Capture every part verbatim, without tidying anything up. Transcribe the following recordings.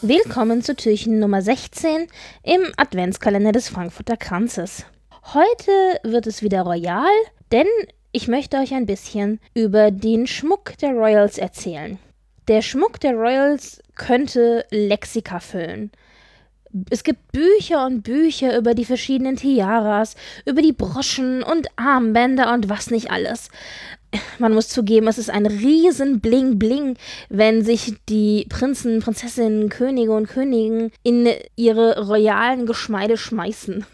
Willkommen zu Türchen Nummer sechzehn im Adventskalender des Frankfurter Kranzes. Heute wird es wieder royal, denn ich möchte euch ein bisschen über den Schmuck der Royals erzählen. Der Schmuck der Royals könnte Lexika füllen. Es gibt Bücher und Bücher über die verschiedenen Tiaras, über die Broschen und Armbänder und was nicht alles. Man muss zugeben, es ist ein riesen Bling-Bling, wenn sich die Prinzen, Prinzessinnen, Könige und Königinnen in ihre royalen Geschmeide schmeißen.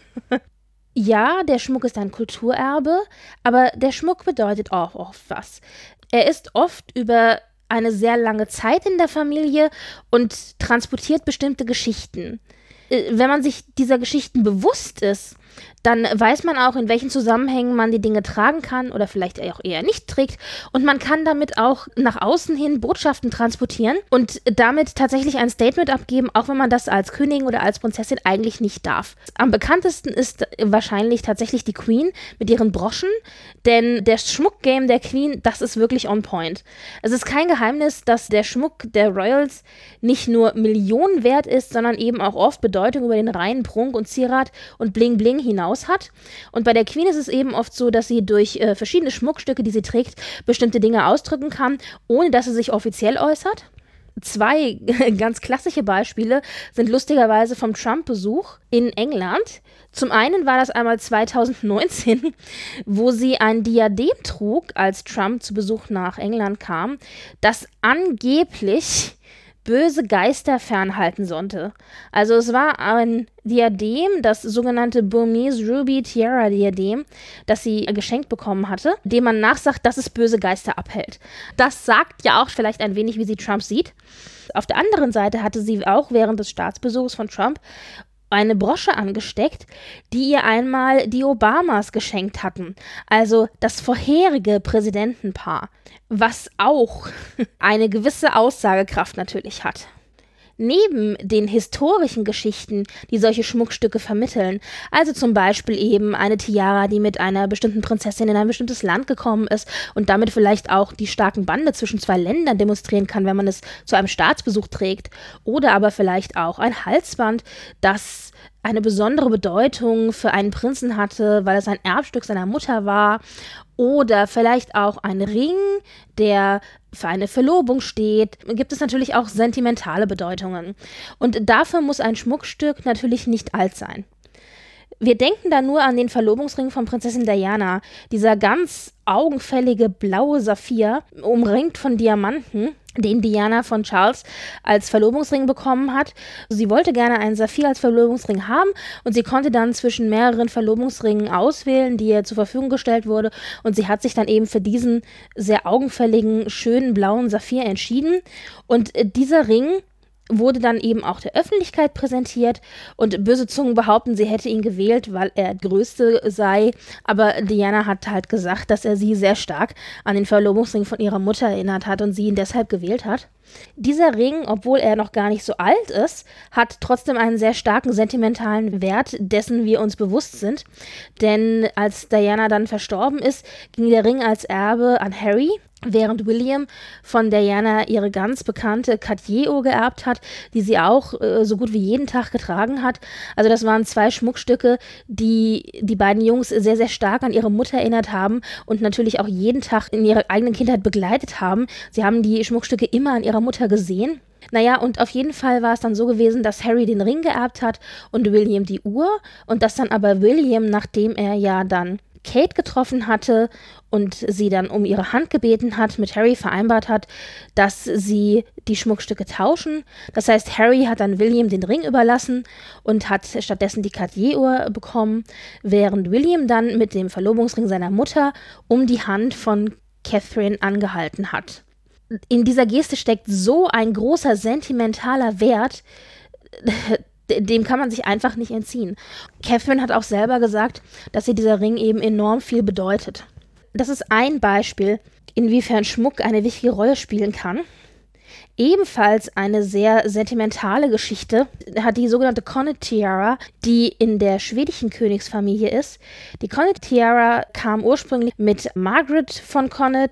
Ja, der Schmuck ist ein Kulturerbe, aber der Schmuck bedeutet auch oft was. Er ist oft über eine sehr lange Zeit in der Familie und transportiert bestimmte Geschichten. Wenn man sich dieser Geschichten bewusst ist, dann weiß man auch, in welchen Zusammenhängen man die Dinge tragen kann oder vielleicht auch eher nicht trägt. Und man kann damit auch nach außen hin Botschaften transportieren und damit tatsächlich ein Statement abgeben, auch wenn man das als Königin oder als Prinzessin eigentlich nicht darf. Am bekanntesten ist wahrscheinlich tatsächlich die Queen mit ihren Broschen, denn der Schmuckgame der Queen, das ist wirklich on point. Es ist kein Geheimnis, dass der Schmuck der Royals nicht nur Millionen wert ist, sondern eben auch oft Bedeutung über den reinen Prunk und Zierat und Bling Bling hinaus hat. Und bei der Queen ist es eben oft so, dass sie durch äh, verschiedene Schmuckstücke, die sie trägt, bestimmte Dinge ausdrücken kann, ohne dass sie sich offiziell äußert. Zwei ganz klassische Beispiele sind lustigerweise vom Trump-Besuch in England. Zum einen war das einmal zweitausendneunzehn, wo sie ein Diadem trug, als Trump zu Besuch nach England kam, das angeblich böse Geister fernhalten sollte. Also es war ein Diadem, das sogenannte Burmese Ruby Tiara Diadem, das sie geschenkt bekommen hatte, dem man nachsagt, dass es böse Geister abhält. Das sagt ja auch vielleicht ein wenig, wie sie Trump sieht. Auf der anderen Seite hatte sie auch während des Staatsbesuchs von Trump eine Brosche angesteckt, die ihr einmal die Obamas geschenkt hatten, also das vorherige Präsidentenpaar, was auch eine gewisse Aussagekraft natürlich hat. Neben den historischen Geschichten, die solche Schmuckstücke vermitteln, also zum Beispiel eben eine Tiara, die mit einer bestimmten Prinzessin in ein bestimmtes Land gekommen ist und damit vielleicht auch die starken Bande zwischen zwei Ländern demonstrieren kann, wenn man es zu einem Staatsbesuch trägt, oder aber vielleicht auch ein Halsband, das eine besondere Bedeutung für einen Prinzen hatte, weil es ein Erbstück seiner Mutter war, oder vielleicht auch ein Ring, der für eine Verlobung steht, gibt es natürlich auch sentimentale Bedeutungen. Und dafür muss ein Schmuckstück natürlich nicht alt sein. Wir denken da nur an den Verlobungsring von Prinzessin Diana, dieser ganz augenfällige blaue Saphir, umringt von Diamanten, den Diana von Charles als Verlobungsring bekommen hat. Sie wollte gerne einen Saphir als Verlobungsring haben und sie konnte dann zwischen mehreren Verlobungsringen auswählen, die ihr zur Verfügung gestellt wurde, und sie hat sich dann eben für diesen sehr augenfälligen, schönen blauen Saphir entschieden. Und dieser Ring wurde dann eben auch der Öffentlichkeit präsentiert und böse Zungen behaupten, sie hätte ihn gewählt, weil er der Größte sei, aber Diana hat halt gesagt, dass er sie sehr stark an den Verlobungsring von ihrer Mutter erinnert hat und sie ihn deshalb gewählt hat. Dieser Ring, obwohl er noch gar nicht so alt ist, hat trotzdem einen sehr starken sentimentalen Wert, dessen wir uns bewusst sind, denn als Diana dann verstorben ist, ging der Ring als Erbe an Harry, während William von Diana ihre ganz bekannte Cartier-Uhr geerbt hat, die sie auch äh, so gut wie jeden Tag getragen hat. Also das waren zwei Schmuckstücke, die die beiden Jungs sehr, sehr stark an ihre Mutter erinnert haben und natürlich auch jeden Tag in ihrer eigenen Kindheit begleitet haben. Sie haben die Schmuckstücke immer an ihrer Mutter gesehen. Naja, und auf jeden Fall war es dann so gewesen, dass Harry den Ring geerbt hat und William die Uhr, und dass dann aber William, nachdem er ja dann Kate getroffen hatte und sie dann um ihre Hand gebeten hat, mit Harry vereinbart hat, dass sie die Schmuckstücke tauschen. Das heißt, Harry hat dann William den Ring überlassen und hat stattdessen die Cartier-Uhr bekommen, während William dann mit dem Verlobungsring seiner Mutter um die Hand von Catherine angehalten hat. In dieser Geste steckt so ein großer sentimentaler Wert, dem kann man sich einfach nicht entziehen. Catherine hat auch selber gesagt, dass ihr dieser Ring eben enorm viel bedeutet. Das ist ein Beispiel, inwiefern Schmuck eine wichtige Rolle spielen kann. Ebenfalls eine sehr sentimentale Geschichte hat die sogenannte Connaught Tiara, die in der schwedischen Königsfamilie ist. Die Connaught Tiara kam ursprünglich mit Margaret von Connaught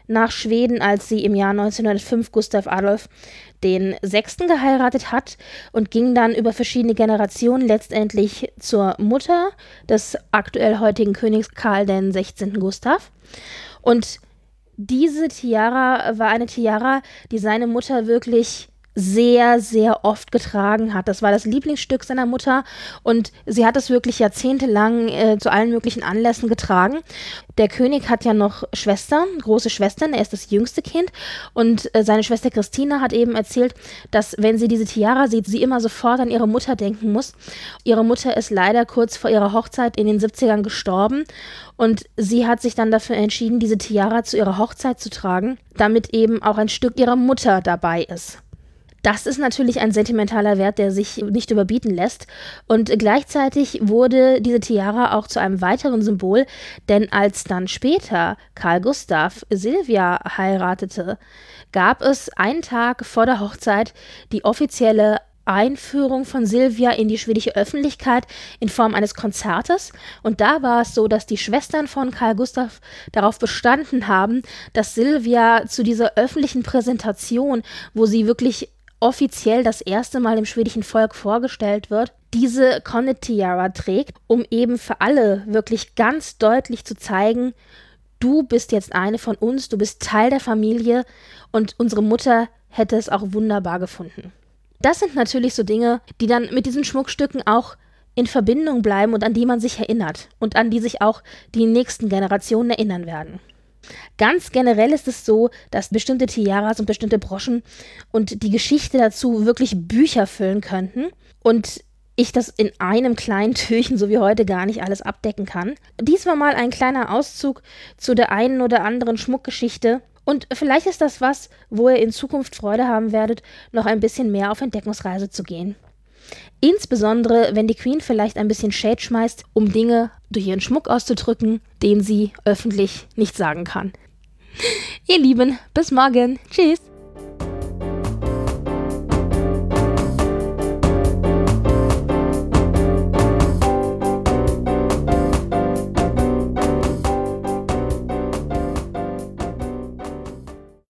nach Schweden, als sie im Jahr neunzehnhundertfünf Gustav Adolf den Sechsten geheiratet hat und ging dann über verschiedene Generationen letztendlich zur Mutter des aktuell heutigen Königs Karl den Sechzehnten Gustav. Und diese Tiara war eine Tiara, die seine Mutter wirklich sehr, sehr oft getragen hat. Das war das Lieblingsstück seiner Mutter und sie hat es wirklich jahrzehntelang äh, zu allen möglichen Anlässen getragen. Der König hat ja noch Schwestern, große Schwestern, er ist das jüngste Kind und äh, seine Schwester Christina hat eben erzählt, dass wenn sie diese Tiara sieht, sie immer sofort an ihre Mutter denken muss. Ihre Mutter ist leider kurz vor ihrer Hochzeit in den siebzigern gestorben und sie hat sich dann dafür entschieden, diese Tiara zu ihrer Hochzeit zu tragen, damit eben auch ein Stück ihrer Mutter dabei ist. Das ist natürlich ein sentimentaler Wert, der sich nicht überbieten lässt. Und gleichzeitig wurde diese Tiara auch zu einem weiteren Symbol, denn als dann später Karl Gustav Silvia heiratete, gab es einen Tag vor der Hochzeit die offizielle Einführung von Silvia in die schwedische Öffentlichkeit in Form eines Konzertes. Und da war es so, dass die Schwestern von Karl Gustav darauf bestanden haben, dass Silvia zu dieser öffentlichen Präsentation, wo sie wirklich offiziell das erste Mal dem schwedischen Volk vorgestellt wird, diese Coronet Tiara trägt, um eben für alle wirklich ganz deutlich zu zeigen, du bist jetzt eine von uns, du bist Teil der Familie und unsere Mutter hätte es auch wunderbar gefunden. Das sind natürlich so Dinge, die dann mit diesen Schmuckstücken auch in Verbindung bleiben und an die man sich erinnert und an die sich auch die nächsten Generationen erinnern werden. Ganz generell ist es so, dass bestimmte Tiaras und bestimmte Broschen und die Geschichte dazu wirklich Bücher füllen könnten und ich das in einem kleinen Türchen, so wie heute, gar nicht alles abdecken kann. Dies war mal ein kleiner Auszug zu der einen oder anderen Schmuckgeschichte und vielleicht ist das was, wo ihr in Zukunft Freude haben werdet, noch ein bisschen mehr auf Entdeckungsreise zu gehen. Insbesondere, wenn die Queen vielleicht ein bisschen Shade schmeißt, um Dinge durch ihren Schmuck auszudrücken, den sie öffentlich nicht sagen kann. Ihr Lieben, bis morgen. Tschüss.